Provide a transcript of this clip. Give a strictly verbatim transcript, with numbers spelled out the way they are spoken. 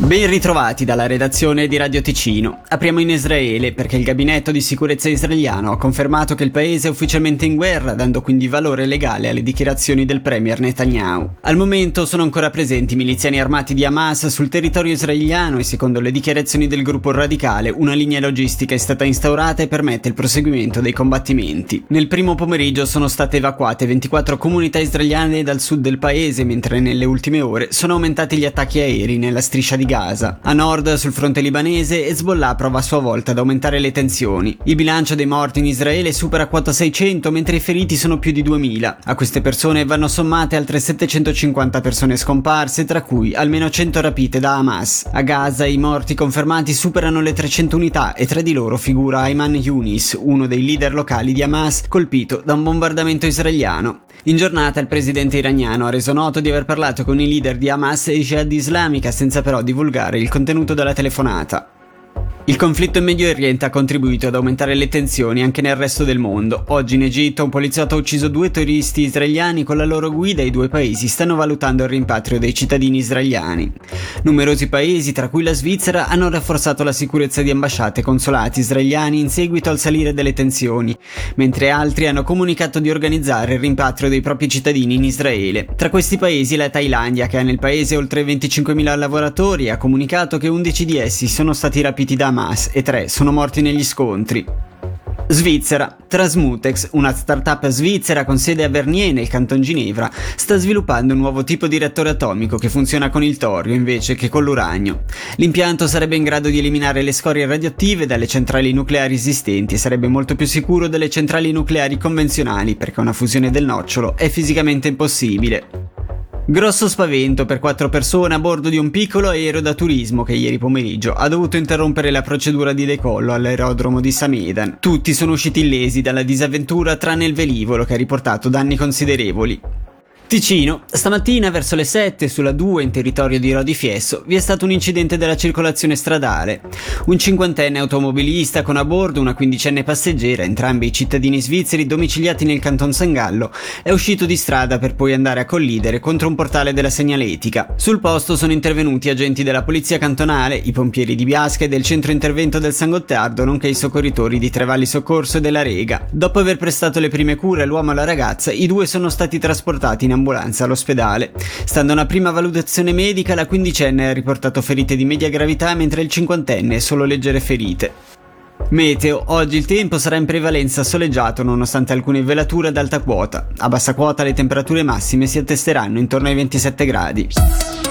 Ben ritrovati dalla redazione di Radio Ticino. Apriamo in Israele perché il gabinetto di sicurezza israeliano ha confermato che il paese è ufficialmente in guerra, dando quindi valore legale alle dichiarazioni del premier Netanyahu. Al momento sono ancora presenti miliziani armati di Hamas sul territorio israeliano e secondo le dichiarazioni del gruppo radicale una linea logistica è stata instaurata e permette il proseguimento dei combattimenti. Nel primo pomeriggio sono state evacuate ventiquattro comunità israeliane dal sud del paese, mentre nelle ultime ore sono aumentati gli attacchi aerei nella striscia di Gaza. A nord, sul fronte libanese, Hezbollah prova a sua volta ad aumentare le tensioni. Il bilancio dei morti in Israele supera quota seicento, mentre i feriti sono più di duemila. A queste persone vanno sommate altre settecentocinquanta persone scomparse, tra cui almeno cento rapite da Hamas. A Gaza i morti confermati superano le trecento unità e tra di loro figura Ayman Yunis, uno dei leader locali di Hamas, colpito da un bombardamento israeliano. In giornata il presidente iraniano ha reso noto di aver parlato con i leader di Hamas e Jihad Islamica senza però divulgare il contenuto della telefonata. Il conflitto in Medio Oriente ha contribuito ad aumentare le tensioni anche nel resto del mondo. Oggi in Egitto un poliziotto ha ucciso due turisti israeliani con la loro guida e i due paesi stanno valutando il rimpatrio dei cittadini israeliani. Numerosi paesi, tra cui la Svizzera, hanno rafforzato la sicurezza di ambasciate e consolati israeliani in seguito al salire delle tensioni, mentre altri hanno comunicato di organizzare il rimpatrio dei propri cittadini in Israele. Tra questi paesi la Thailandia, che ha nel paese oltre venticinquemila lavoratori, ha comunicato che undici di essi sono stati rapiti da Hamas e tre sono morti negli scontri. Svizzera. Transmutex, una startup svizzera con sede a Vernier nel canton Ginevra, sta sviluppando un nuovo tipo di reattore atomico che funziona con il torio invece che con l'uranio. L'impianto sarebbe in grado di eliminare le scorie radioattive dalle centrali nucleari esistenti e sarebbe molto più sicuro delle centrali nucleari convenzionali perché una fusione del nocciolo è fisicamente impossibile. Grosso spavento per quattro persone a bordo di un piccolo aereo da turismo che ieri pomeriggio ha dovuto interrompere la procedura di decollo all'aerodromo di Samedan. Tutti sono usciti illesi dalla disavventura tranne il velivolo che ha riportato danni considerevoli. Ticino. Stamattina verso le sette sulla due in territorio di Rodi Fiesso vi è stato un incidente della circolazione stradale. Un cinquantenne automobilista con a bordo una quindicenne passeggera, entrambi i cittadini svizzeri domiciliati nel canton San Gallo, è uscito di strada per poi andare a collidere contro un portale della segnaletica. Sul posto sono intervenuti agenti della polizia cantonale, i pompieri di Biasca e del centro intervento del San Gottardo, nonché i soccorritori di Trevalli Soccorso e della Rega. Dopo aver prestato le prime cure all'uomo e alla ragazza, i due sono stati trasportati in ambulanza all'ospedale. Stando a una prima valutazione medica, la quindicenne ha riportato ferite di media gravità, mentre il cinquantenne solo leggere ferite. Meteo. Oggi il tempo sarà in prevalenza soleggiato nonostante alcune velature ad alta quota. A bassa quota le temperature massime si attesteranno intorno ai ventisette gradi.